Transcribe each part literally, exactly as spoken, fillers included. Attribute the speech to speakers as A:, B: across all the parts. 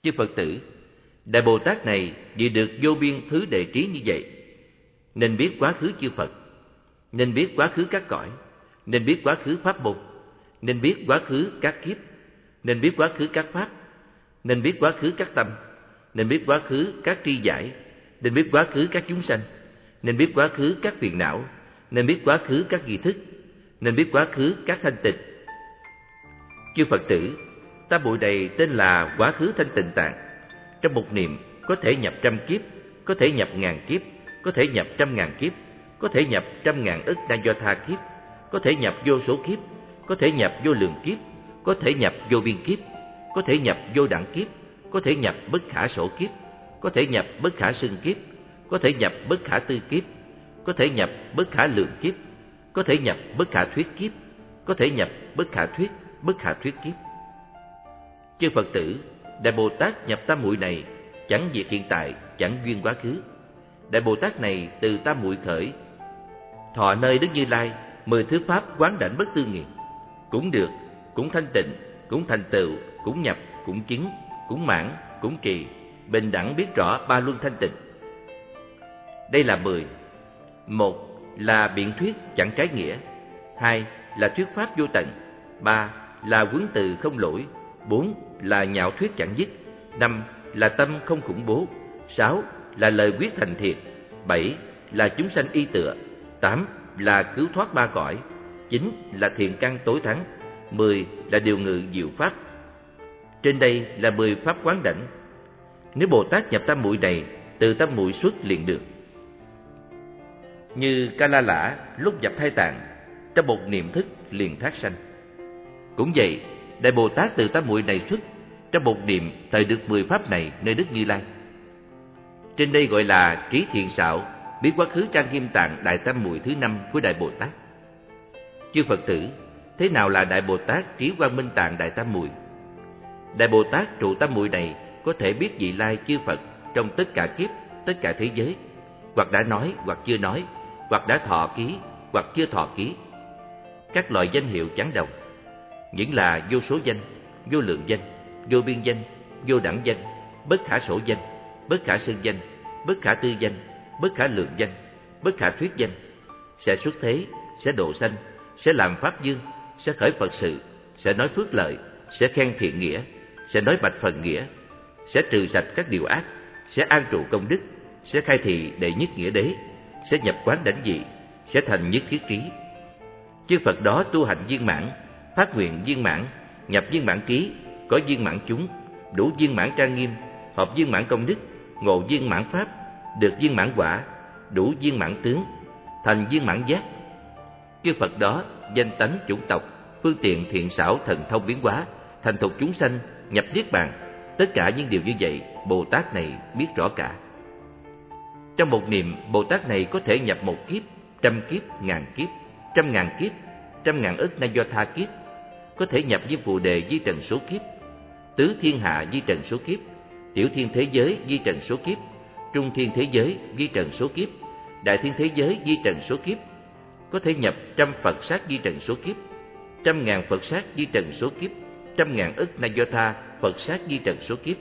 A: Chư Phật tử, Đại Bồ Tát này vì được vô biên thứ đệ trí như vậy, nên biết quá khứ chư Phật, nên biết quá khứ các cõi, nên biết quá khứ pháp môn, nên biết quá khứ các kiếp, nên biết quá khứ các pháp, nên biết quá khứ các tâm, nên biết quá khứ các tri giải, nên biết quá khứ các chúng sanh, nên biết quá khứ các phiền não, nên biết quá khứ các nghi thức, nên biết quá khứ các thanh tịnh. Chư Phật tử, tam muội này tên là quá khứ thanh tịnh tạng. Trong một niệm có thể nhập trăm kiếp, có thể nhập ngàn kiếp, có thể nhập trăm ngàn kiếp, có thể nhập trăm ngàn ức na do tha kiếp, có thể nhập vô số kiếp, có thể nhập vô lượng kiếp, có thể nhập vô biên kiếp, có thể nhập vô đẳng kiếp, có thể nhập bất khả sổ kiếp, có thể nhập bất khả xưng kiếp, có thể nhập bất khả tư kiếp, có thể nhập bất khả lượng kiếp, có thể nhập bất khả thuyết kiếp, có thể nhập bất khả thuyết, bất khả thuyết kiếp. Chư Phật tử, Đại Bồ Tát nhập tam muội này chẳng diệt hiện tại, chẳng duyên quá khứ. Đại Bồ Tát này từ tam muội khởi, thọ nơi Đức Như Lai, mười thứ pháp quán đảnh bất tư nghì, cũng được, cũng thanh tịnh, cũng thành tựu, cũng nhập, cũng chứng, cũng mãn, cũng trì, bình đẳng biết rõ ba luân thanh tịnh. Đây là mười. Một là biện thuyết chẳng trái nghĩa, hai là thuyết pháp vô tận, ba là huấn từ không lỗi, bốn là nhạo thuyết chẳng dứt, năm là tâm không khủng bố, sáu là lời quyết thành thiệt, bảy là chúng sanh y tựa, tám là cứu thoát ba cõi, chín là thiện căn tối thắng, mười là điều ngự diệu pháp. Trên đây là mười pháp quán đảnh. Nếu Bồ Tát nhập tam muội này, từ tam muội xuất liền được. Như Ca La Lã lúc nhập thai tạng, trong một niệm thức liền thác sanh. Cũng vậy, Đại Bồ Tát từ tam muội này xuất, trong một niệm thời được mười pháp này nơi Đức Như Lai. Trên đây gọi là trí thiện xảo, biết quá khứ trang nghiêm tạng Đại Tam Muội thứ năm của Đại Bồ Tát. Chư Phật tử, thế nào là Đại Bồ Tát trí quang minh tạng Đại Tam Muội? Đại Bồ Tát trụ tam muội này có thể biết vị lai chư Phật trong tất cả kiếp, tất cả thế giới, hoặc đã nói, hoặc chưa nói, hoặc đã thọ ký, hoặc chưa thọ ký. Các loại danh hiệu chẳng đồng, những là vô số danh, vô lượng danh, vô biên danh, vô đẳng danh, bất khả sổ danh, bất khả xưng danh, bất khả tư danh, bất khả lượng danh, bất khả thuyết danh, sẽ xuất thế, sẽ độ sanh, sẽ làm pháp dương, sẽ khởi Phật sự, sẽ nói phước lợi, sẽ khen thiện nghĩa, sẽ nói bạch phần nghĩa, sẽ trừ sạch các điều ác, sẽ an trụ công đức, sẽ khai thị đệ nhất nghĩa đế, sẽ nhập quán đảnh dị, sẽ thành nhất thiết trí. Chư Phật đó tu hành viên mãn, phát nguyện viên mãn, nhập viên mãn ký, có viên mãn chúng, đủ viên mãn trang nghiêm, hợp viên mãn công đức, ngộ viên mãn pháp, được viên mãn quả, đủ viên mãn tướng, thành viên mãn giác. Chư Phật đó danh tánh chủng tộc, phương tiện thiện xảo thần thông biến hóa, thành thục chúng sanh, nhập niết bàn. Tất cả những điều như vậy, Bồ Tát này biết rõ cả. Trong một niệm, Bồ Tát này có thể nhập một kiếp, trăm kiếp, ngàn kiếp, trăm ngàn kiếp, trăm ngàn ức na do tha kiếp, có thể nhập với Phù Đề di trần số kiếp, tứ thiên hạ di trần số kiếp, tiểu thiên thế giới di trần số kiếp, trung thiên thế giới di trần số kiếp, đại thiên thế giới di trần số kiếp, có thể nhập trăm Phật sát di trần số kiếp, trăm ngàn Phật sát di trần số kiếp, trăm ngàn ức na do tha Phật sát di trần số kiếp,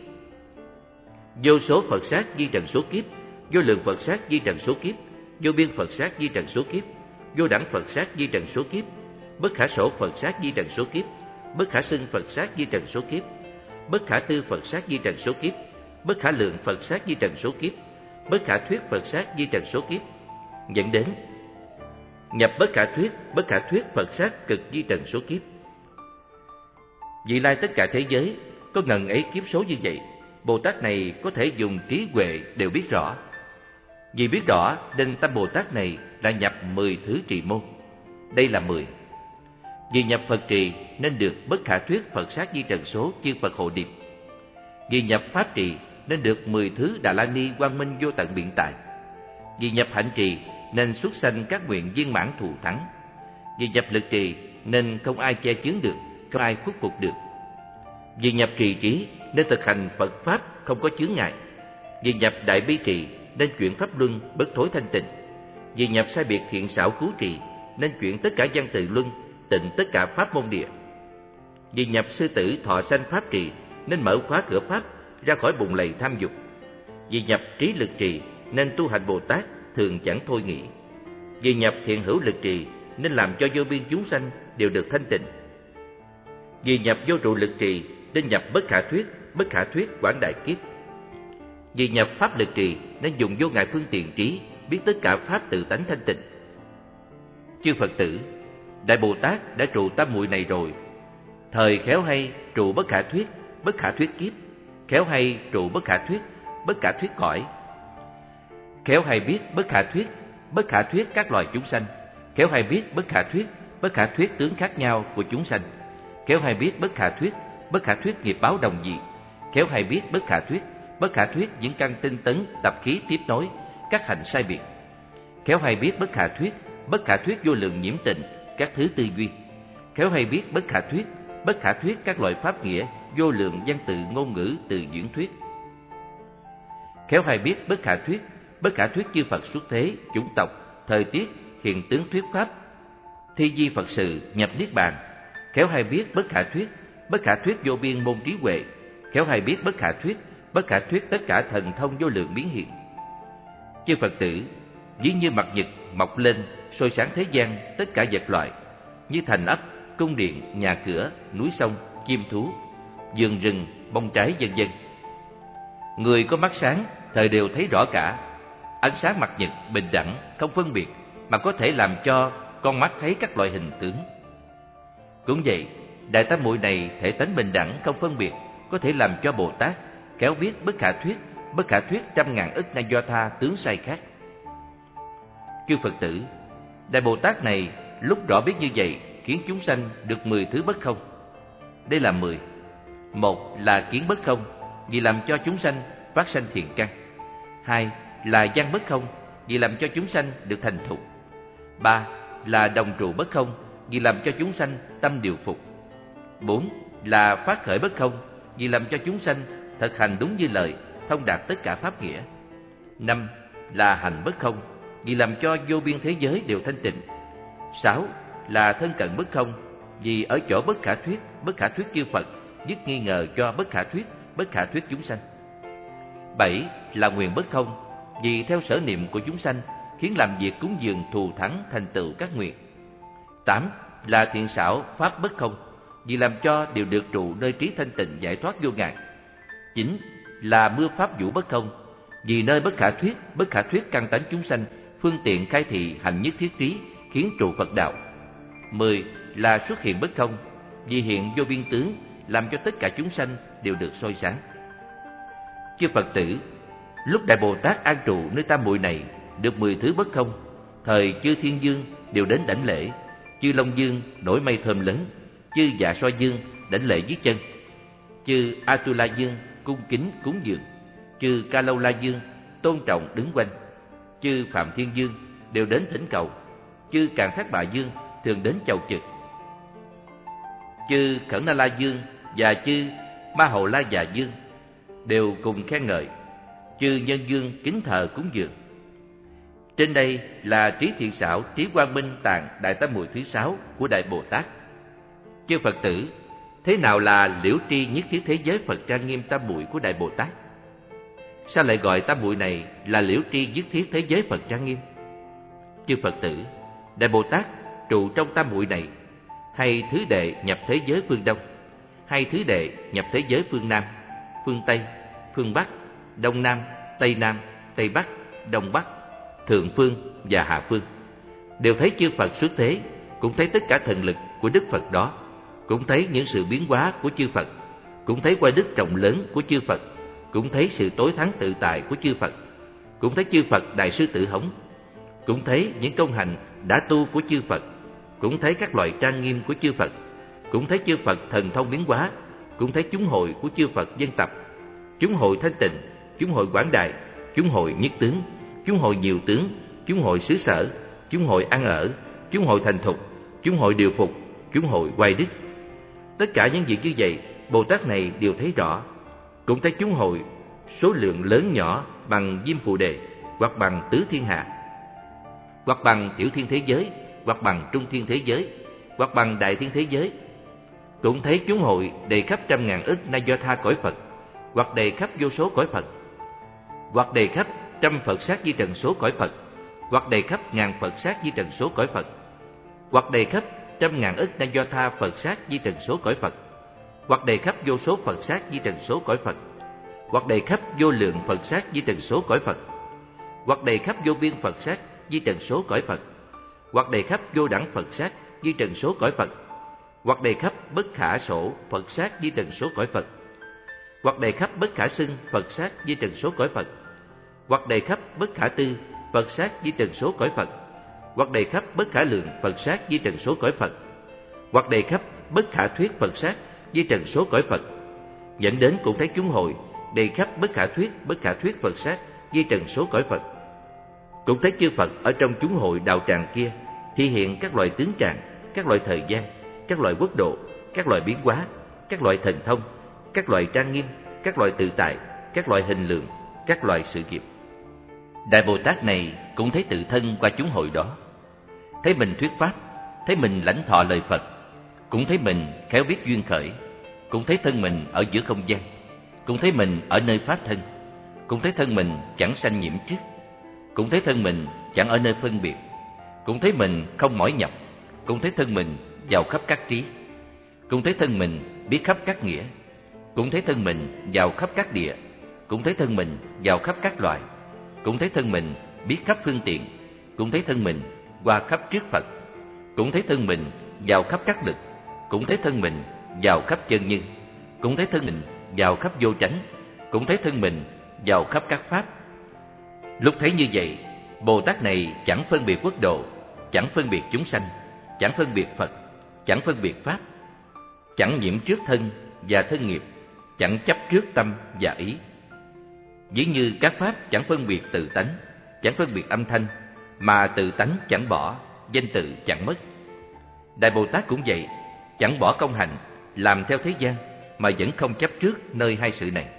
A: vô số Phật sát di trần số kiếp, vô lượng Phật sát di trần số kiếp, vô biên Phật sát di trần số kiếp, vô đẳng Phật sát di trần số kiếp, bất khả sổ Phật sát di trần số kiếp, bất khả xưng Phật sát di trần số kiếp, bất khả tư Phật sát di trần số kiếp, bất khả lượng Phật sát di trần số kiếp, bất khả thuyết Phật sát di trần số kiếp, dẫn đến nhập bất khả thuyết, bất khả thuyết Phật sát cực di trần số kiếp. Vị lai tất cả thế giới có ngần ấy kiếp số như vậy, Bồ Tát này có thể dùng trí huệ đều biết rõ. Vì biết rõ nên tâm Bồ Tát này đã nhập mười thứ trì môn. Đây là mười. Vì nhập Phật trì nên được bất khả thuyết Phật sát di trần số chư Phật hộ điệp. Vì nhập Pháp trì nên được mười thứ Đà La Ni quang minh vô tận biện tài. Vì nhập hạnh trì nên xuất sanh các nguyện viên mãn thù thắng. Vì nhập lực trì nên không ai che chướng được, không ai khuất phục được. Vì nhập trì trí nên thực hành Phật Pháp không có chướng ngại. Vì nhập đại bi trì nên chuyển Pháp luân bất thối thanh tịnh. Vì nhập sai biệt thiện xảo cứu trì nên chuyển tất cả văn từ luân, tịnh tất cả Pháp môn địa. Vì nhập sư tử thọ sanh Pháp trì nên mở khóa cửa Pháp, ra khỏi bùn lầy tham dục. Vì nhập trí lực trì nên tu hành Bồ Tát thường chẳng thôi nghĩ. Vì nhập thiện hữu lực trì nên làm cho vô biên chúng sanh đều được thanh tịnh. Vì nhập vô trụ lực trì nên nhập bất khả thuyết, bất khả thuyết quảng đại kiếp. Vì nhập pháp lực trì nên dùng vô ngại phương tiện trí, biết tất cả pháp tự tánh thanh tịnh. Chư Phật tử, Đại Bồ Tát đã trụ tam muội này rồi, thời khéo hay trụ bất khả thuyết, bất khả thuyết kiếp, khéo hay trụ bất khả thuyết, bất khả thuyết cõi, khéo hay biết bất khả thuyết, bất khả thuyết các loài chúng sanh, khéo hay biết bất khả thuyết, bất khả thuyết tướng khác nhau của chúng sanh, khéo hay biết bất khả thuyết, bất khả thuyết nghiệp báo đồng dị, khéo hay biết bất khả thuyết, bất khả thuyết những căn tinh tấn tập khí tiếp nối, các hành sai biệt, khéo hay biết bất khả thuyết, bất khả thuyết vô lượng nhiễm tình, các thứ tư duy, khéo hay biết bất khả thuyết, bất khả thuyết các loại pháp nghĩa vô lượng văn tự ngôn ngữ từ diễn thuyết, khéo hay biết bất khả thuyết, bất khả thuyết chư Phật xuất thế, chủng tộc, thời tiết, hiện tướng thuyết pháp, thi di Phật sự, nhập niết bàn, khéo hay biết bất khả thuyết, bất khả thuyết vô biên môn trí huệ, khéo hay biết bất khả thuyết, bất khả thuyết tất cả thần thông vô lượng biến hiện. Chư Phật tử, ví như mặt nhật mọc lên soi sáng thế gian tất cả vật loại, như thành ấp, cung điện, nhà cửa, núi sông, chim thú, vườn rừng, bông trái vân vân. Người có mắt sáng thời đều thấy rõ cả. Ánh sáng mặt nhật bình đẳng, không phân biệt, mà có thể làm cho con mắt thấy các loại hình tướng. Cũng vậy, Đại Tam Muội này thể tánh bình đẳng, không phân biệt, có thể làm cho Bồ Tát khéo biết bất khả thuyết, bất khả thuyết trăm ngàn ức na do tha tướng sai khác. Chư Phật tử, Đại Bồ Tát này lúc rõ biết như vậy khiến chúng sanh được mười thứ bất không. Đây là mười. Một là kiến bất không, vì làm cho chúng sanh phát sanh thiện căn. Hai là văn bất không, vì làm cho chúng sanh được thành thục. Ba là đồng trụ bất không, vì làm cho chúng sanh tâm điều phục. Bốn là phát khởi bất không, vì làm cho chúng sanh thực hành đúng như lời, thông đạt tất cả pháp nghĩa. Năm là hành bất không, vì làm cho vô biên thế giới đều thanh tịnh. Sáu là thân cận bất không, vì ở chỗ bất khả thuyết, bất khả thuyết chư Phật dứt nghi ngờ cho bất khả thuyết, bất khả thuyết chúng sanh. Bảy là nguyện bất không, vì theo sở niệm của chúng sanh khiến làm việc cúng dường thù thắng thành tựu các nguyện. Tám là thiện xảo pháp bất không, vì làm cho đều được trụ nơi trí thanh tịnh giải thoát vô ngại. Chín là mưa pháp vũ bất không, vì nơi bất khả thuyết, bất khả thuyết căn tánh chúng sanh phương tiện khai thị hành nhất thiết trí khiến trụ Phật đạo. Mười là xuất hiện bất không, vì hiện vô biên tướng làm cho tất cả chúng sanh đều được soi sáng. Chư Phật tử, lúc Đại Bồ Tát an trụ nơi tam muội này được mười thứ bất không, thời chư Thiên Dương đều đến đảnh lễ, chư Long Dương nổi mây thơm lớn, chư Dạ Xoa Dương đảnh lễ dưới chân, chư Atula Dương cung kính cúng dường, chư Ca Lâu La Dương tôn trọng đứng quanh, chư Phạm Thiên Dương đều đến thỉnh cầu, chư Càn Thác Bà Dương thường đến chầu trực, chư Khẩn Na La Dương và chư Ma Hầu La Già Dương đều cùng khen ngợi, chư Nhân Dương kính thờ cúng dường. Trên đây là trí thiện xảo, trí quang minh tạng Đại Tam Muội thứ sáu của Đại Bồ Tát. Chư Phật tử, thế nào là liễu tri nhất thiết thế giới Phật trang nghiêm tam muội của Đại Bồ Tát? Sao lại gọi tam muội này là liễu tri nhất thiết thế giới Phật trang nghiêm? Chư Phật tử, Đại Bồ Tát trụ trong tam muội này, hay thứ đệ nhập thế giới phương Đông, hay thứ đệ nhập thế giới phương Nam, phương Tây, phương Bắc, Đông Nam, Tây Nam, Tây Bắc, Đông Bắc, Thượng Phương và Hạ Phương, đều thấy chư Phật xuất thế, cũng thấy tất cả thần lực của Đức Phật đó, cũng thấy những sự biến hóa của chư Phật, cũng thấy qua đức rộng lớn của chư Phật, cũng thấy sự tối thắng tự tại của chư Phật, cũng thấy chư Phật Đại Sư Tử Hống, cũng thấy những công hành đã tu của chư Phật, cũng thấy các loại trang nghiêm của chư Phật, cũng thấy chư Phật thần thông biến hóa, cũng thấy chúng hội của chư Phật dân tập, chúng hội thanh tịnh, chúng hội quảng đại, chúng hội nhất tướng, chúng hội nhiều tướng, chúng hội xứ sở, chúng hội ăn ở, chúng hội thành thục, chúng hội điều phục, chúng hội quay đức. Tất cả những việc như vậy, Bồ Tát này đều thấy rõ. Cũng thấy chúng hội số lượng lớn nhỏ bằng Diêm Phù Đề, hoặc bằng Tứ Thiên Hạ, hoặc bằng Tiểu Thiên thế giới, hoặc bằng Trung Thiên thế giới, hoặc bằng Đại Thiên thế giới. Cũng thấy chúng hội đầy khắp trăm ngàn ức na do tha cõi Phật, hoặc đầy khắp vô số cõi Phật, hoặc đầy khắp trăm Phật sát di trần số cõi Phật, hoặc đầy khắp ngàn Phật sát di trần số cõi Phật, hoặc đầy khắp trăm ngàn ức Na Do Tha Phật sát di trần số cõi Phật, hoặc đầy khắp vô số Phật sát di trần số cõi Phật, hoặc đầy khắp vô lượng Phật sát di trần số cõi Phật, hoặc đầy khắp vô biên Phật sát di trần số cõi Phật, hoặc đầy khắp vô đẳng Phật sát di trần số cõi Phật, hoặc đầy khắp bất khả sổ Phật sát di trần số cõi Phật, hoặc đầy khắp bất khả xưng Phật sát di trần số cõi Phật, hoặc đầy khắp bất khả tư Phật sát di trần số cõi Phật, hoặc đầy khắp bất khả lượng Phật sát di trần số cõi Phật, hoặc đầy khắp bất khả thuyết Phật sát di trần số cõi Phật, dẫn đến cũng thấy chúng hội đầy khắp bất khả thuyết bất khả thuyết Phật sát di trần số cõi Phật. Cũng thấy chư Phật ở trong chúng hội đạo tràng kia thi hiện các loại tướng tràng, các loại thời gian, các loại quốc độ, các loại biến hóa, các loại thần thông, các loại trang nghiêm, các loại tự tại, các loại hình lượng, các loại sự nghiệp. Đại Bồ Tát này cũng thấy tự thân qua chúng hội đó, thấy mình thuyết pháp, thấy mình lãnh thọ lời Phật, cũng thấy mình khéo biết duyên khởi, cũng thấy thân mình ở giữa không gian, cũng thấy mình ở nơi pháp thân, cũng thấy thân mình chẳng sanh nhiễm trước, cũng thấy thân mình chẳng ở nơi phân biệt, cũng thấy mình không mỏi nhọc, cũng thấy thân mình vào khắp các trí, cũng thấy thân mình biết khắp các nghĩa, cũng thấy thân mình vào khắp các địa, cũng thấy thân mình vào khắp các loại, cũng thấy thân mình biết khắp phương tiện, cũng thấy thân mình qua khắp trước Phật, cũng thấy thân mình vào khắp các lực, cũng thấy thân mình vào khắp chân như, cũng thấy thân mình vào khắp vô chánh, cũng thấy thân mình vào khắp các pháp. Lúc thấy như vậy, Bồ Tát này chẳng phân biệt quốc độ, chẳng phân biệt chúng sanh, chẳng phân biệt Phật, chẳng phân biệt pháp, chẳng nhiễm trước thân và thân nghiệp, chẳng chấp trước tâm và ý. Ví như các pháp chẳng phân biệt tự tánh, chẳng phân biệt âm thanh, mà tự tánh chẳng bỏ, danh tự chẳng mất. Đại Bồ Tát cũng vậy, chẳng bỏ công hành, làm theo thế gian, mà vẫn không chấp trước nơi hai sự này.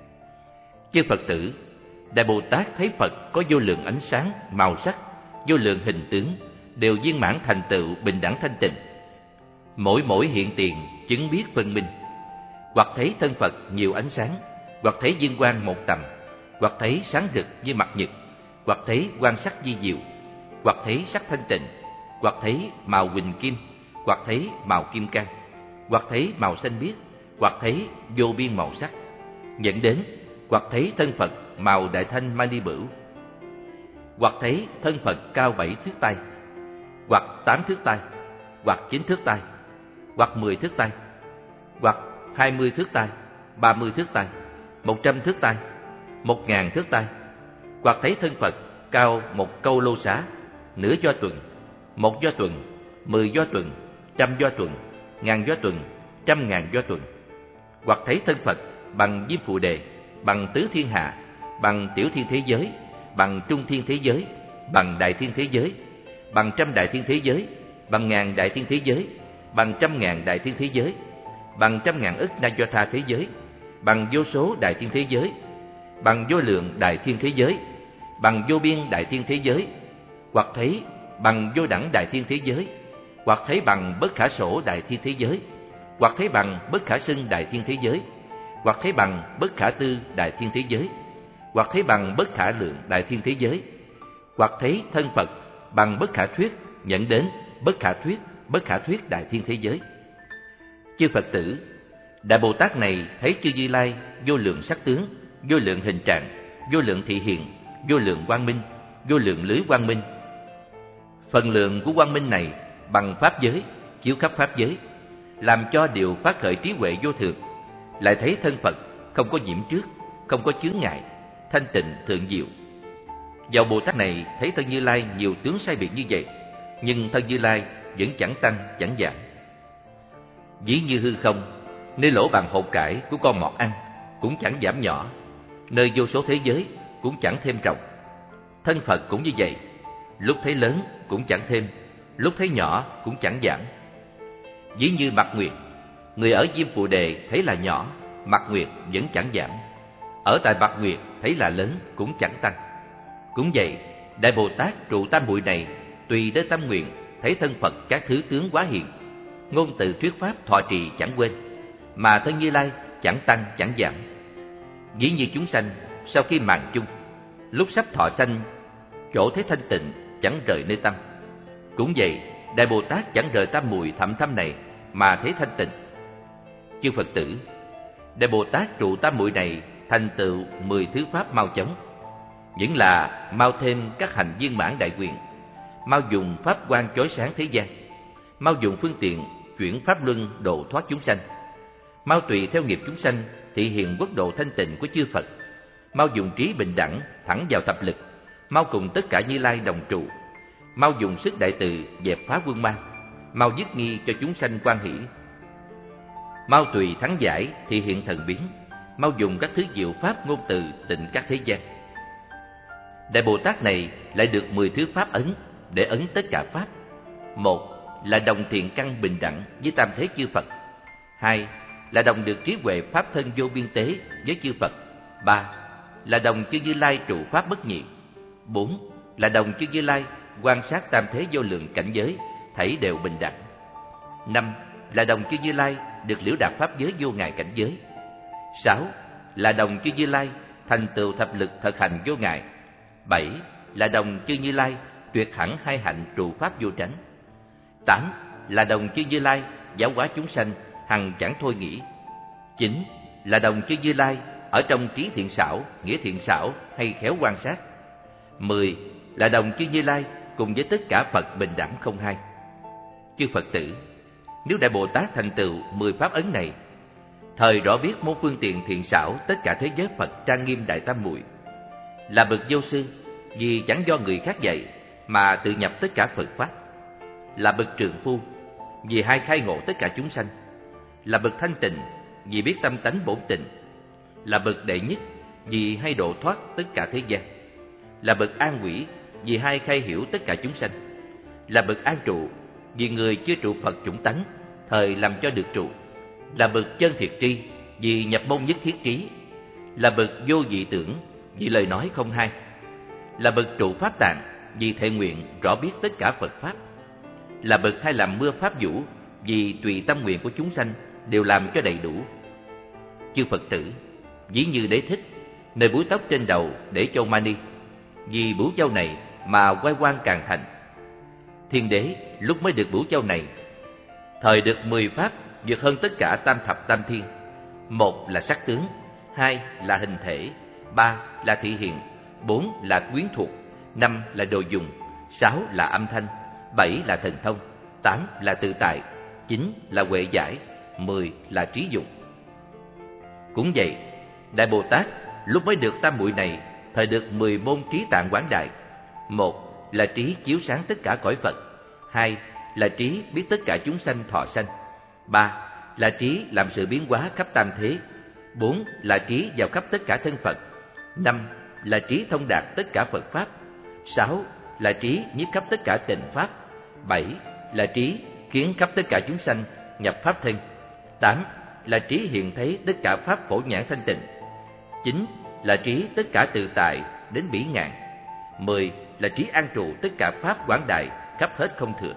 A: Chư Phật tử, Đại Bồ Tát thấy Phật có vô lượng ánh sáng, màu sắc, vô lượng hình tướng, đều viên mãn thành tựu bình đẳng thanh tịnh. Mỗi mỗi hiện tiền chứng biết phân minh, hoặc thấy thân Phật nhiều ánh sáng, hoặc thấy viên quang một tầm, hoặc thấy sáng rực như mặt nhật, hoặc thấy quang sắc vi diệu, hoặc thấy sắc thanh tịnh, hoặc thấy màu huỳnh kim, hoặc thấy màu kim cang, hoặc thấy màu xanh biếc, hoặc thấy vô biên màu sắc, dẫn đến hoặc thấy thân Phật màu đại thanh mani bửu, hoặc thấy thân Phật cao bảy thước tay, hoặc tám thước tay, hoặc chín thước tay, hoặc mười thước tay, hoặc hai mươi thước tay, ba mươi thước tay, một trăm thước tay, một ngàn thước tay, hoặc thấy thân Phật cao một câu lô xá, nửa do tuần, một do tuần, mười do tuần, trăm do tuần, ngàn do tuần, trăm ngàn do tuần, hoặc thấy thân Phật bằng Diêm Phù Đề, bằng tứ thiên hạ, bằng tiểu thiên thế giới, bằng trung thiên thế giới, bằng đại thiên thế giới, bằng trăm đại thiên thế giới, bằng ngàn đại thiên thế giới, bằng trăm ngàn đại thiên thế giới, bằng trăm ngàn ức Na Do Tha thế giới, bằng vô số đại thiên thế giới, bằng vô lượng đại thiên thế giới, bằng vô biên đại thiên thế giới, hoặc thấy bằng vô đẳng đại thiên thế giới, hoặc thấy bằng bất khả sổ đại thiên thế giới, hoặc thấy bằng bất khả xưng đại thiên thế giới, hoặc thấy bằng bất khả tư đại thiên thế giới, hoặc thấy bằng bất khả lượng đại thiên thế giới, hoặc thấy thân Phật bằng bất khả thuyết, dẫn đến bất khả thuyết, bất khả thuyết đại thiên thế giới. Chư Phật tử, Đại Bồ Tát này thấy chư Như Lai vô lượng sắc tướng, vô lượng hình trạng, vô lượng thị hiện, vô lượng quang minh, vô lượng lưới quang minh. Phần lượng của quang minh này bằng pháp giới, chiếu khắp pháp giới, làm cho điều phát khởi trí huệ vô thượng. Lại thấy thân Phật không có nhiễm trước, không có chướng ngại, thanh tịnh thượng diệu. Dầu Bồ Tát này thấy thân Như Lai nhiều tướng sai biệt như vậy, nhưng thân Như Lai vẫn chẳng tăng chẳng giảm. Ví như hư không, nơi lỗ bàn hột cải của con mọt ăn cũng chẳng giảm nhỏ, nơi vô số thế giới cũng chẳng thêm rộng. Thân Phật cũng như vậy, lúc thấy lớn cũng chẳng thêm, lúc thấy nhỏ cũng chẳng giảm. Ví như mặt nguyệt, người ở Diêm Phù Đề thấy là nhỏ, mặt nguyệt vẫn chẳng giảm. Ở tại mặt nguyệt thấy là lớn cũng chẳng tăng. Cũng vậy, Đại Bồ Tát trụ tam muội này tùy đến tâm nguyện thấy thân Phật các thứ tướng hóa hiện, ngôn từ thuyết pháp thọ trì chẳng quên, mà thân Như Lai chẳng tăng chẳng giảm. Ví như chúng sanh sau khi màng chung, lúc sắp thọ sanh, chỗ thế thanh tịnh chẳng rời nơi tâm. Cũng vậy, Đại Bồ Tát chẳng rời tam muội thậm thâm này mà thấy thanh tịnh. Chư Phật tử, Đại Bồ Tát trụ tam muội này thành tựu mười thứ pháp mau chóng, những là mau thêm các hành viên mãn đại quyền, mau dùng pháp quan chói sáng thế gian, mau dùng phương tiện chuyển pháp luân độ thoát chúng sanh, mau tùy theo nghiệp chúng sanh thị hiện quốc độ thanh tịnh của chư Phật, mau dùng trí bình đẳng thẳng vào thập lực, mau cùng tất cả Như Lai đồng trụ, mau dùng sức đại từ dẹp phá vương mang, mau dứt nghi cho chúng sanh quan hỷ, mau tùy thắng giải thị hiện thần biến, mau dùng các thứ diệu pháp ngôn từ tịnh các thế gian. Đại Bồ Tát này lại được mười thứ pháp ấn để ấn tất cả pháp. Một là đồng thiện căn bình đẳng với tam thế chư Phật. Hai là đồng được trí huệ pháp thân vô biên tế với chư Phật. Ba là đồng chư Như Lai trụ pháp bất nhị. Bốn là đồng chư Như Lai quan sát tam thế vô lượng cảnh giới thảy đều bình đẳng. Năm là đồng chư Như Lai được liễu đạt pháp giới vô ngại cảnh giới. Sáu là đồng chư Như Lai thành tựu thập lực thực hành vô ngại. Bảy là đồng chư Như Lai tuyệt hẳn hai hạnh trụ pháp vô tránh. Tám là đồng chư Như Lai giáo hóa chúng sanh hằng chẳng thôi nghĩ. Chín là đồng chư Như Lai ở trong trí thiện xảo, nghĩa thiện xảo hay khéo quan sát. Mười là đồng chư Như Lai cùng với tất cả Phật bình đẳng không hai. Chư Phật tử, nếu Đại Bồ Tát thành tựu mười pháp ấn này, thời rõ biết môn phương tiện thiện xảo tất cả thế giới Phật trang nghiêm đại tam muội, là bậc vô sư vì chẳng do người khác dạy mà tự nhập tất cả Phật pháp, là bậc trượng phu vì hay khai ngộ tất cả chúng sanh, là bậc thanh tịnh vì biết tâm tánh bổn tịnh, là bậc đệ nhất vì hay độ thoát tất cả thế gian, là bậc an quỷ vì hay khai hiểu tất cả chúng sanh, là bậc an trụ vì người chưa trụ Phật chủng tánh thời làm cho được trụ, là bậc chân thiệt tri vì nhập môn nhất thiết trí, là bậc vô dị tưởng vì lời nói không hai, là bậc trụ pháp tạng vì thệ nguyện rõ biết tất cả Phật pháp, là bậc hay làm mưa pháp vũ vì tùy tâm nguyện của chúng sanh đều làm cho đầy đủ. Chư Phật tử, ví như Đế Thích nơi búi tóc trên đầu để châu mani, vì bửu châu này mà quay quang càng thành. Thiên Đế lúc mới được bửu châu này, thời được mười pháp vượt hơn tất cả tam thập tam thiên. Một là sắc tướng, hai là hình thể, ba là thị hiện, bốn là quyến thuộc, năm là đồ dùng, sáu là âm thanh, bảy là thần thông, tám là tự tại, chín là huệ giải, mười là trí dụng. Cũng vậy, Đại Bồ Tát lúc mới được tam muội này, thời được mười môn trí tạng quảng đại. Một là trí chiếu sáng tất cả cõi Phật, hai là trí biết tất cả chúng sanh thọ sanh, ba là trí làm sự biến hóa khắp tam thế, bốn là trí vào khắp tất cả thân Phật, năm là trí thông đạt tất cả Phật pháp, sáu là trí nhiếp khắp tất cả tịnh pháp, bảy là trí khiến khắp tất cả chúng sanh nhập pháp thân, tám là trí hiện thấy tất cả pháp phổ nhãn thanh tịnh, chín là trí tất cả tự tại đến bỉ ngạn, mười là trí an trụ tất cả pháp quảng đại khắp hết không thừa.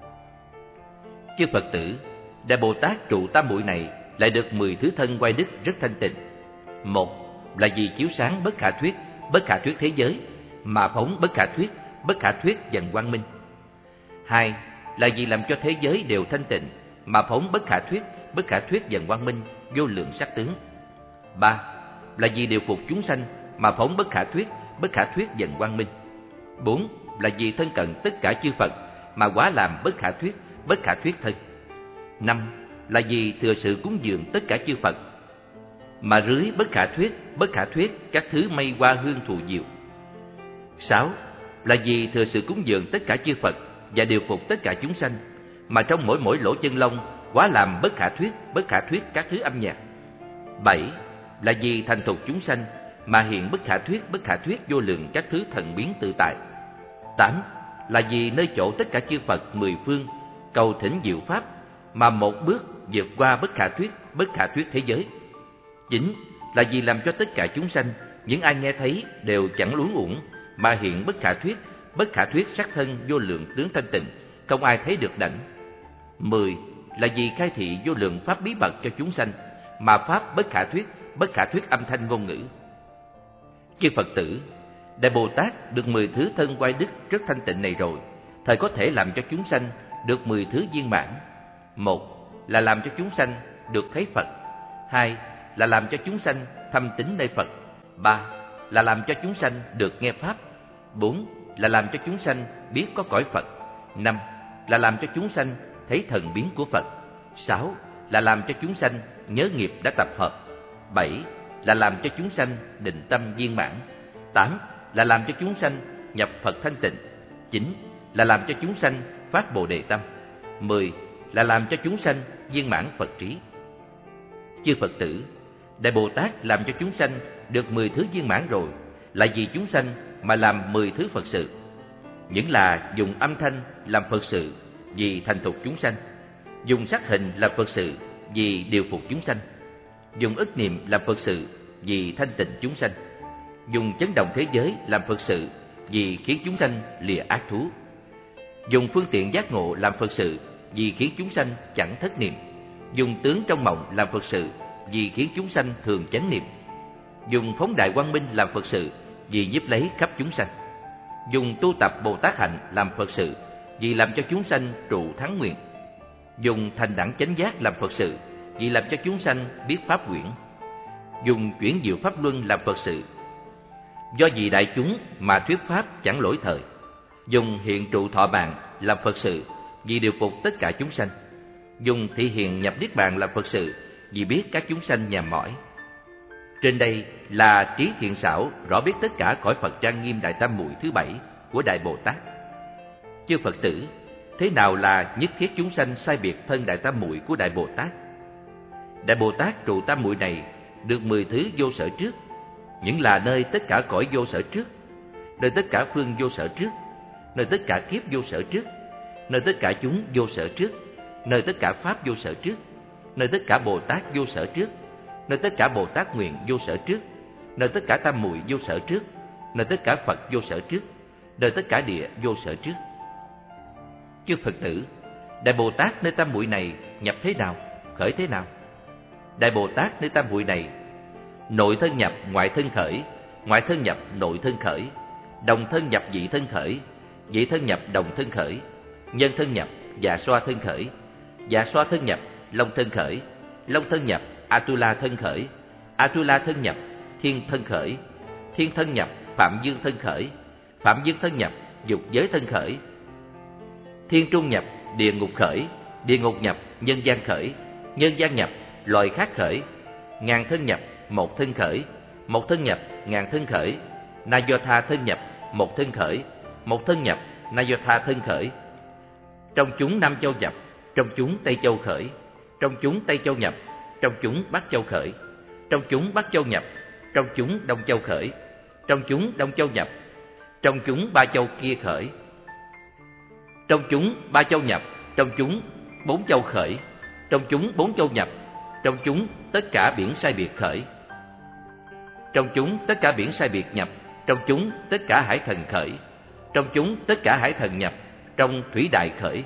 A: Chư Phật tử, Đại Bồ Tát trụ tam muội này lại được mười thứ thân quay đức rất thanh tịnh. Một là vì chiếu sáng bất khả thuyết, bất khả thuyết thế giới mà phóng bất khả thuyết, bất khả thuyết dần quang minh. Hai là vì làm cho thế giới đều thanh tịnh mà phóng bất khả thuyết, bất khả thuyết dần quang minh vô lượng sắc tướng. Ba là vì điều phục chúng sanh mà phóng bất khả thuyết, bất khả thuyết dần quang minh. Bốn là vì thân cận tất cả chư Phật mà hóa làm bất khả thuyết, bất khả thuyết thân. Năm là vì thừa sự cúng dường tất cả chư Phật mà rưới bất khả thuyết, bất khả thuyết các thứ mây hoa hương thù diệu. Sáu là vì thừa sự cúng dường tất cả chư Phật và điều phục tất cả chúng sanh mà trong mỗi mỗi lỗ chân lông hóa làm bất khả thuyết, bất khả thuyết các thứ âm nhạc. Bảy là vì thành thục chúng sanh mà hiện bất khả thuyết, bất khả thuyết vô lượng các thứ thần biến tự tại. Tám là vì nơi chỗ tất cả chư Phật mười phương cầu thỉnh diệu pháp mà một bước vượt qua bất khả thuyết, bất khả thuyết thế giới. Chín là vì làm cho tất cả chúng sanh, những ai nghe thấy đều chẳng luống uổng mà hiện bất khả thuyết, bất khả thuyết sắc thân vô lượng tướng thanh tịnh, không ai thấy được đảnh. Mười là vì khai thị vô lượng pháp bí mật cho chúng sanh mà pháp bất khả thuyết, bất khả thuyết âm thanh ngôn ngữ. Chư Phật tử, Đại Bồ Tát được mười thứ thân oai đức rất thanh tịnh này rồi, thời có thể làm cho chúng sanh được mười thứ viên mãn. Một là làm cho chúng sanh được thấy Phật. Hai là làm cho chúng sanh thâm tín nơi Phật. Ba là làm cho chúng sanh được nghe Pháp. Bốn là làm cho chúng sanh biết có cõi Phật. Năm là làm cho chúng sanh thấy thần biến của Phật. Sáu là làm cho chúng sanh nhớ nghiệp đã tập hợp. Bảy là làm cho chúng sanh định tâm viên mãn. Tám là làm cho chúng sanh nhập Phật thanh tịnh. Chín là làm cho chúng sanh phát Bồ Đề tâm. Mười là làm cho chúng sanh viên mãn Phật trí. Chư Phật tử, Đại Bồ Tát làm cho chúng sanh được mười thứ viên mãn rồi, là vì chúng sanh mà làm mười thứ Phật sự. Những là dùng âm thanh làm Phật sự vì thành thục chúng sanh, dùng sắc hình làm Phật sự vì điều phục chúng sanh, dùng ức niệm làm Phật sự vì thanh tịnh chúng sanh, dùng chấn động thế giới làm Phật sự vì khiến chúng sanh lìa ác thú, dùng phương tiện giác ngộ làm Phật sự vì khiến chúng sanh chẳng thất niệm, dùng tướng trong mộng làm Phật sự vì khiến chúng sanh thường chánh niệm, dùng phóng đại quang minh làm Phật sự vì nhiếp lấy khắp chúng sanh, dùng tu tập Bồ Tát hạnh làm Phật sự vì làm cho chúng sanh trụ thắng nguyện, dùng thành đẳng chánh giác làm Phật sự vì làm cho chúng sanh biết pháp quyển, dùng chuyển diệu pháp luân làm Phật sự do vì đại chúng mà thuyết pháp chẳng lỗi thời, dùng hiện trụ thọ bàn làm Phật sự vì điều phục tất cả chúng sanh, dùng thị hiện nhập niết bàn làm Phật sự vì biết các chúng sanh nhàm mỏi. Trên đây là trí thiện xảo rõ biết tất cả cõi Phật trang nghiêm Đại Tam Muội thứ bảy của Đại Bồ Tát. Chư Phật tử, thế nào là nhất thiết chúng sanh sai biệt thân Đại Tam Muội của Đại Bồ Tát? Đại Bồ Tát trụ tam muội này được mười thứ vô sở trước, những là nơi tất cả cõi vô sở trước, nơi tất cả phương vô sở trước, nơi tất cả kiếp vô sở trước, nơi tất cả chúng vô sở trước, nơi tất cả pháp vô sở trước, nơi tất cả Bồ Tát vô sở trước, nơi tất cả Bồ Tát nguyện vô sở trước, nơi tất cả tam muội vô sở trước, nơi tất cả Phật vô sở trước, nơi tất cả địa vô sở trước. Chư Phật tử, Đại Bồ Tát nơi tam muội này nhập thế nào, khởi thế nào? Đại Bồ Tát nơi tam muội này, nội thân nhập ngoại thân khởi, ngoại thân nhập nội thân khởi, đồng thân nhập dị thân khởi, dị thân nhập đồng thân khởi, nhân thân nhập dạ xoa thân khởi, dạ xoa thân nhập long thân khởi, long thân nhập Atula thân khởi, Atula thân nhập thiên thân khởi, thiên thân nhập phạm dương thân khởi, phạm dương thân nhập dục giới thân khởi, thiên trung nhập địa ngục khởi, địa ngục nhập nhân gian khởi, nhân gian nhập loài khác khởi, ngàn thân nhập một thân khởi, một thân nhập ngàn thân khởi, na do tha thân nhập một thân khởi, một thân nhập na do tha thân khởi. Trong chúng Nam Châu nhập, trong chúng Tây Châu khởi, trong chúng Tây Châu nhập, trong chúng Bắc Châu khởi, trong chúng Bắc Châu nhập, trong chúng Đông Châu khởi, trong chúng Đông Châu nhập, trong chúng Ba Châu kia khởi, trong chúng Ba Châu nhập, trong chúng Bốn Châu khởi, trong chúng Bốn Châu nhập, trong chúng tất cả biển sai biệt khởi, trong chúng tất cả biển sai biệt nhập, trong chúng tất cả hải thần khởi, trong chúng tất cả hải thần nhập, trong thủy đại khởi,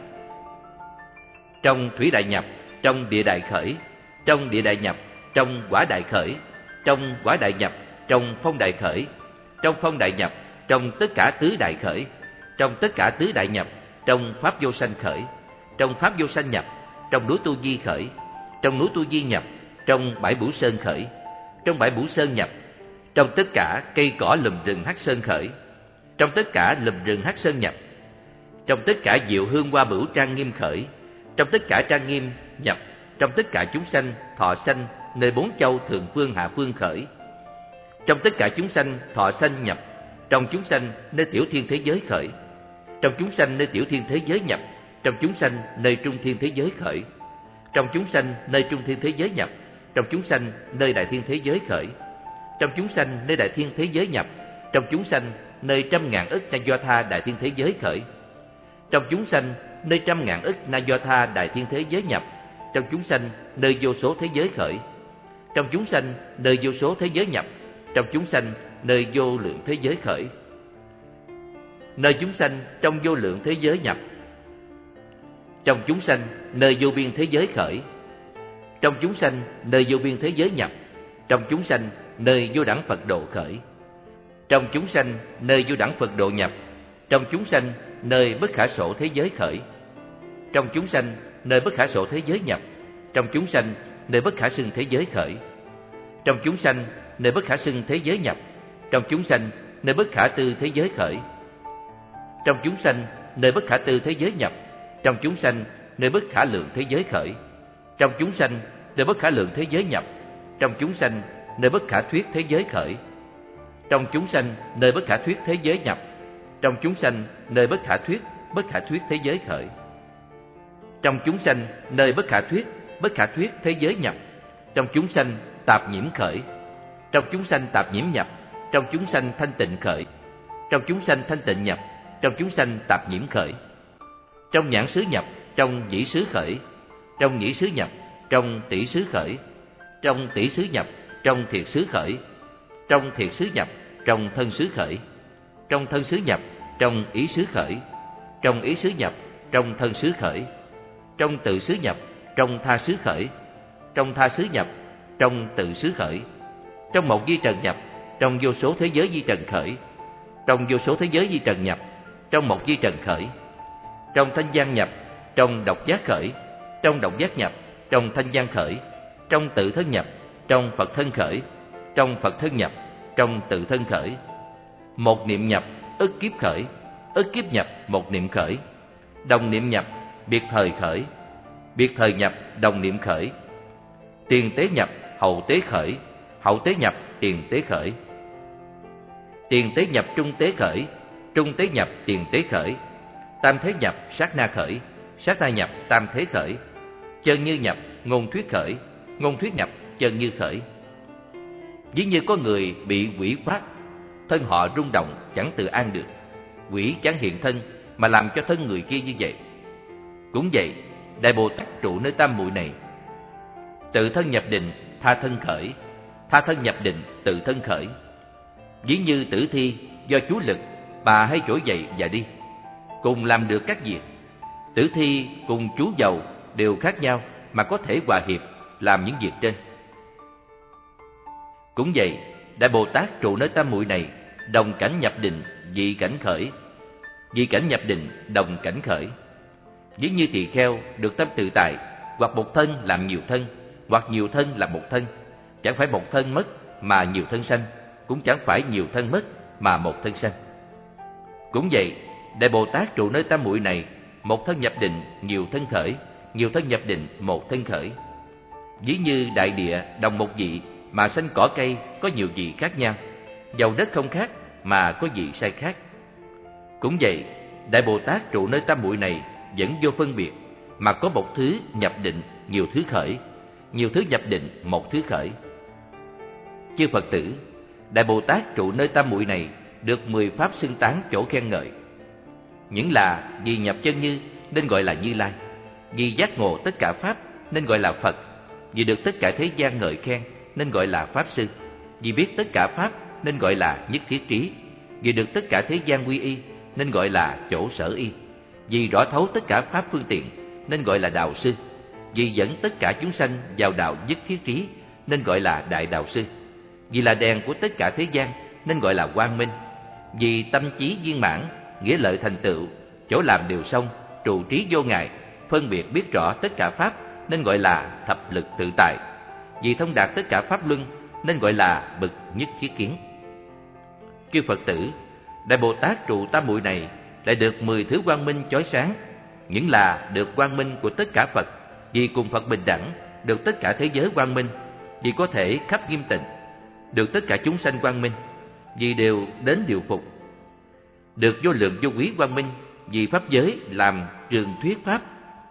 A: trong thủy đại nhập, trong địa đại khởi, trong địa đại nhập, trong quả đại khởi, trong quả đại nhập, trong phong đại khởi, trong phong đại nhập, trong tất cả tứ đại khởi, trong tất cả tứ đại nhập, trong pháp vô sanh khởi, trong pháp vô sanh nhập, trong núi Tu Di khởi, trong núi Tu Di nhập, trong bãi Bửu Sơn khởi, trong bãi Bửu Sơn nhập, trong tất cả cây cỏ lùm rừng Hắc Sơn khởi, trong tất cả lùm rừng Hắc Sơn nhập, trong tất cả diệu hương hoa bửu trang nghiêm khởi, trong tất cả trang nghiêm nhập, trong tất cả chúng sanh thọ sanh nơi bốn châu thượng phương hạ phương khởi, trong tất cả chúng sanh thọ sanh nhập, trong chúng sanh nơi tiểu thiên thế giới khởi, trong chúng sanh nơi tiểu thiên thế giới nhập, trong chúng sanh nơi trung thiên thế giới khởi, trong chúng sanh nơi trung thiên thế giới nhập, trong chúng sanh nơi đại thiên thế giới khởi, trong chúng sanh nơi đại thiên thế giới nhập, trong chúng sanh nơi trăm ngàn ức na do tha đại thiên thế giới khởi, trong chúng sanh nơi trăm ngàn ức na do tha đại thiên thế giới nhập, trong chúng sanh nơi vô số thế giới khởi, trong chúng sanh nơi vô số thế giới nhập, trong chúng sanh nơi vô lượng thế giới khởi, nơi chúng sanh trong vô lượng thế giới nhập, trong chúng sanh nơi vô biên thế giới khởi, trong chúng sanh nơi vô biên thế giới nhập, trong chúng sanh nơi vô đẳng Phật độ khởi, trong chúng sanh nơi vô đẳng Phật độ nhập, trong chúng sanh nơi bất khả sổ thế giới khởi, trong chúng sanh nơi bất khả sổ thế giới nhập, trong chúng sanh nơi bất khả xưng thế giới khởi, trong chúng sanh nơi bất khả xưng thế giới nhập, trong chúng sanh nơi bất khả tư thế giới khởi, trong chúng sanh nơi bất khả tư thế giới nhập, trong chúng sanh nơi bất khả lượng thế giới khởi, trong chúng sanh nơi bất khả lượng thế giới nhập, trong chúng sanh nơi bất khả thuyết thế giới khởi, trong chúng sanh nơi bất khả thuyết thế giới nhập, trong chúng sanh nơi bất khả thuyết bất khả thuyết thế giới khởi, trong chúng sanh nơi bất khả thuyết bất khả thuyết thế giới nhập, trong chúng sanh tạp nhiễm khởi, trong chúng sanh tạp nhiễm nhập, trong chúng sanh thanh tịnh khởi, trong chúng sanh thanh tịnh nhập, trong chúng sanh tạp nhiễm khởi, trong nhãn xứ nhập, trong nhĩ xứ khởi, trong nhĩ xứ nhập, trong tỷ xứ khởi, trong tỷ xứ nhập, trong thiệt xứ khởi, trong thiệt xứ nhập, trong thân xứ khởi, trong thân xứ nhập, trong ý xứ khởi, trong ý xứ nhập, trong thân xứ khởi, trong tự xứ nhập, trong tha xứ khởi, trong tha xứ nhập, trong tự xứ khởi, trong một vi trần nhập, trong vô số thế giới vi trần khởi, trong vô số thế giới vi trần nhập, trong một vi trần khởi, trong thanh văn nhập, trong độc giác khởi, trong độc giác nhập, trong thanh văn khởi, trong tự thân nhập, trong Phật thân khởi, trong Phật thân nhập, trong tự thân khởi. Một niệm nhập, ức kiếp khởi, ức kiếp nhập, một niệm khởi. Đồng niệm nhập, biệt thời khởi, biệt thời nhập, đồng niệm khởi. Tiền tế nhập, hậu tế khởi, hậu tế nhập, tiền tế khởi. Tiền tế nhập, trung tế khởi, trung tế nhập, tiền tế khởi. Tam thế nhập, sát na khởi, sát na nhập, tam thế khởi. Chân như nhập, ngôn thuyết khởi, ngôn thuyết nhập, chân như khởi. Ví như có người bị quỷ quát, thân họ rung động chẳng tự an được, quỷ chẳng hiện thân mà làm cho thân người kia như vậy. Cũng vậy, Đại Bồ Tát trụ nơi tam muội này, tự thân nhập định, tha thân khởi, tha thân nhập định, tự thân khởi. Ví như tử thi do chú lực, bà hay trỗi dậy và đi, cùng làm được các việc. Tử thi cùng chú dầu đều khác nhau mà có thể hòa hiệp làm những việc trên. Cũng vậy, Đại Bồ Tát trụ nơi tam muội này, đồng cảnh nhập định, dị cảnh khởi, dị cảnh nhập định, đồng cảnh khởi. Ví như tỳ kheo được tâm tự tại, hoặc một thân làm nhiều thân, hoặc nhiều thân làm một thân. Chẳng phải một thân mất mà nhiều thân sanh, cũng chẳng phải nhiều thân mất mà một thân sanh. Cũng vậy, Đại Bồ Tát trụ nơi tam muội này, một thân nhập định, nhiều thân khởi, nhiều thân nhập định, một thân khởi. Ví như đại địa đồng một vị mà sanh cỏ cây có nhiều vị khác nhau, dầu đất không khác mà có vị sai khác. Cũng vậy, Đại Bồ Tát trụ nơi tam muội này vẫn vô phân biệt, mà có một thứ nhập định, nhiều thứ khởi, nhiều thứ nhập định, một thứ khởi. Chư Phật tử, Đại Bồ Tát trụ nơi tam muội này được mười pháp xưng tán chỗ khen ngợi. Những là vì nhập chân như nên gọi là Như Lai, vì giác ngộ tất cả pháp nên gọi là Phật, vì được tất cả thế gian ngợi khen nên gọi là Pháp Sư, vì biết tất cả pháp nên gọi là Nhất Thiết Trí, vì được tất cả thế gian quy y nên gọi là Chỗ Sở Y, vì rõ thấu tất cả pháp phương tiện nên gọi là Đạo Sư, vì dẫn tất cả chúng sanh vào đạo Nhất Thiết Trí nên gọi là Đại Đạo Sư, vì là đèn của tất cả thế gian nên gọi là Quang Minh, vì tâm trí viên mãn, nghĩa lợi thành tựu, chỗ làm đều xong, trụ trí vô ngại, phân biệt biết rõ tất cả pháp nên gọi là Thập Lực Tự Tại, vì thông đạt tất cả pháp luân nên gọi là Bậc Nhất Thiết Kiến. Chư Phật tử, Đại Bồ Tát trụ tam muội này lại được mười thứ quang minh chói sáng. Những là được quang minh của tất cả Phật, vì cùng Phật bình đẳng, được tất cả thế giới quang minh, vì có thể khắp nghiêm tịnh, được tất cả chúng sanh quang minh, vì đều đến điều phục, được vô lượng vô quý quang minh, vì pháp giới làm trường thuyết pháp,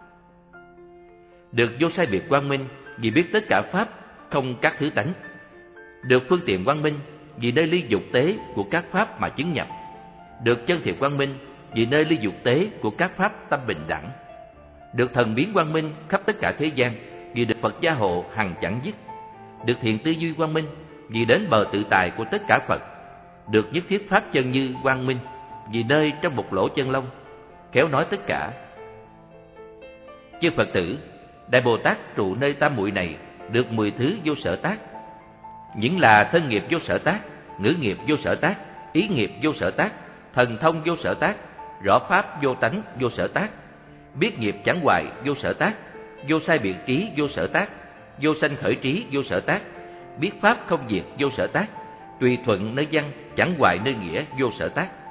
A: được vô sai biệt quang minh, vì biết tất cả pháp không các thứ tánh, được phương tiện quang minh, vì nơi ly dục tế của các pháp mà chứng nhập, được chân thiện quang minh, vì nơi ly dục tế của các pháp tâm bình đẳng, được thần biến quang minh khắp tất cả thế gian, vì được Phật gia hộ hằng chẳng dứt, được thiện tư duy quang minh, vì đến bờ tự tại của tất cả Phật, được nhất thiết pháp chân như quang minh, vì nơi trong một lỗ chân lông, khéo nói tất cả. Chư Phật tử, Đại Bồ Tát trụ nơi tam muội này được mười thứ vô sở tác. Những là thân nghiệp vô sở tác, ngữ nghiệp vô sở tác, ý nghiệp vô sở tác, thần thông vô sở tác, rõ pháp vô tánh vô sở tác, biết nghiệp chẳng hoài vô sở tác, vô sai biệt trí vô sở tác, vô sanh khởi trí vô sở tác, biết pháp không diệt vô sở tác, tùy thuận nơi văn chẳng hoài nơi nghĩa vô sở tác.